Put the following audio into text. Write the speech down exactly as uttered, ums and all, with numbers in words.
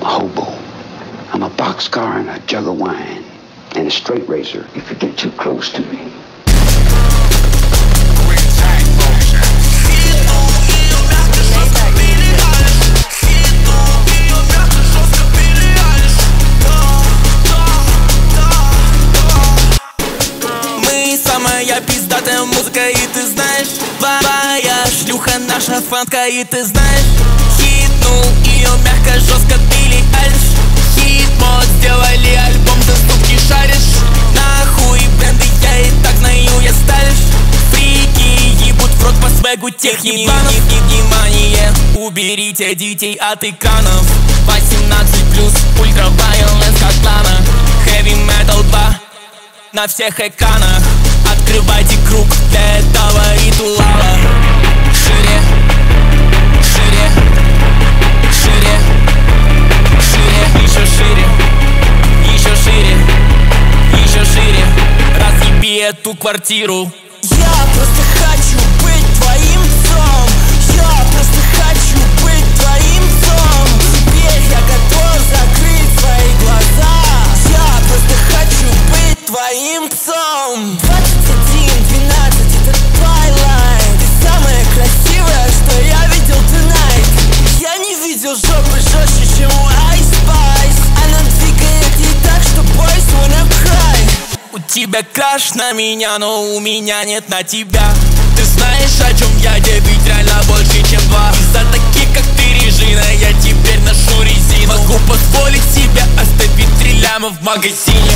I'm a hobo. I'm a boxcar and a jug of wine. And a straight razor if you get too close to me. Мы самая пиздатая музыка, и ты знаешь. Твоя шлюха наша фанка, и ты знаешь. Хитнул ее мягко, жестко Билли Айлиш. Хит-мод, сделали альбом, за сутки шаришь. Нахуй бренды, я и так знаю, я сталишь. Фрики ебут в рот по свегу тех ебанов. Внимание, уберите детей от экранов. Восемнадцать плюс, ультравайоленс как плана. Heavy Metal два на всех экранах. Открывайте круг, для этого ритуала. Шире, шире, шире, шире, еще шире, еще шире, еще шире. Разъеби эту квартиру. Я просто хочу быть твоим цом. Я просто хочу быть твоим цом. Теперь я готов закрыть свои глаза. Я просто хочу быть твоим псом. Двадцать один двенадцать, это Twilight. Ты самая красивая, что я видел tonight. Я не видел жопы жестче, чем у Ice Spice. Она двигает ей так, что boys wanna cry. У тебя краш на меня, но у меня нет на тебя. Ты знаешь, о чем я, тебе ведь реально больше, чем два. Из-за таких, как ты, Режина, я теперь ношу резину. Могу позволить себе оставить три ляма в магазине.